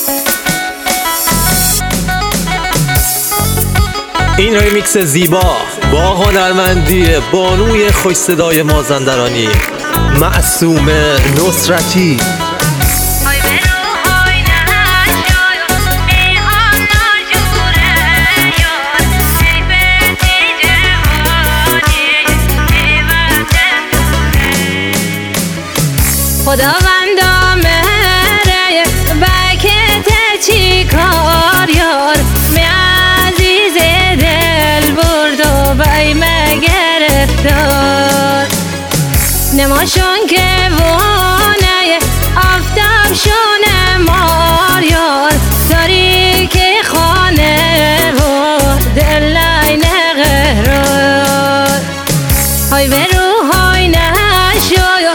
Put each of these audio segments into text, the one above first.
این ریمیکس زیبا با هنرمندی بانوی خوش صدای مازندرانی معصومه نصرتی. خداوندا مهره بکت چی کار یار می عزیز دل برد و بای مگرفتار نماشون که وانه آفتاب شونه مار یار تاریک خانه و دل لین قهرار های برو های نشو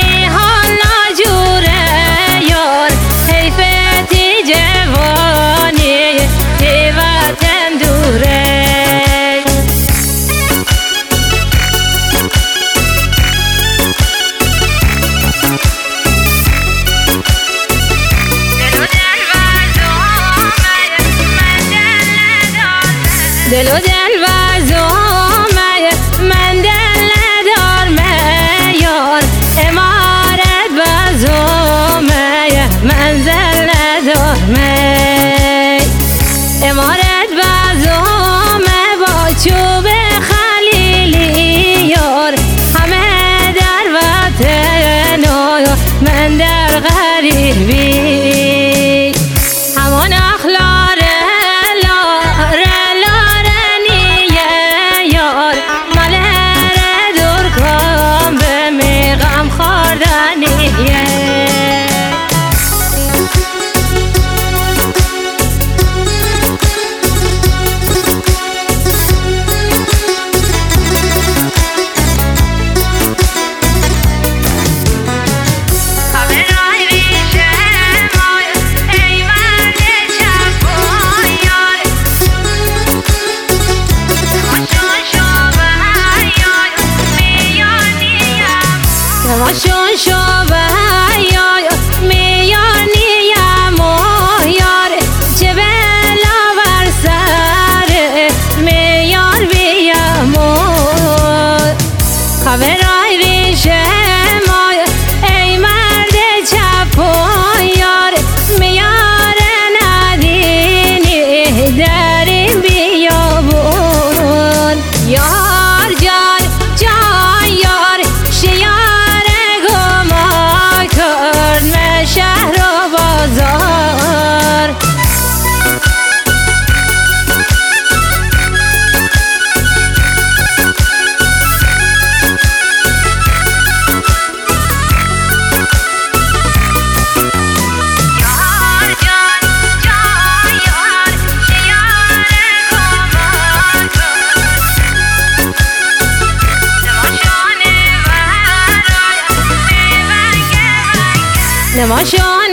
دل و دل وزومه من دل ندار میار امارت وزومه منزل ندار می امارت وزومه با چوب خلیلی یار همه در وطن و من در غریبی همون اخلار نماشون شوه یار میانیم و یار چه بلا بر سر میار بیامون خبرای ریشه مای ای مرد چپ و یار میار ندینی در این بیامون یار جان جان یار شیار شهر و بازار نماشون